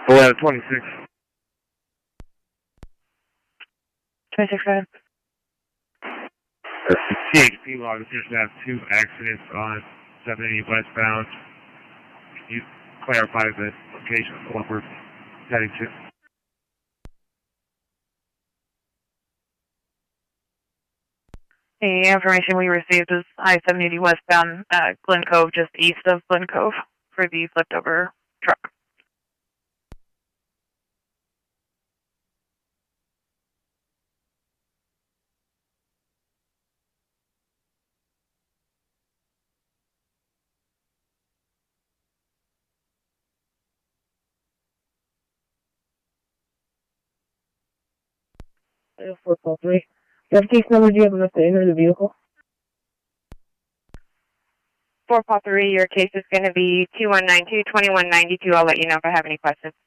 1126. 26-7. CHP log appears to have 2 accidents on 70 westbound. Can you clarify the location of what we're heading to? The information we received is I-70 westbound Glen Cove, just east of Glen Cove, for the flipped over truck. Item 4-3. Do you have case number? Do you have enough to enter the vehicle? 4-3, your case is going to be 2192-2192. I'll let you know if I have any questions.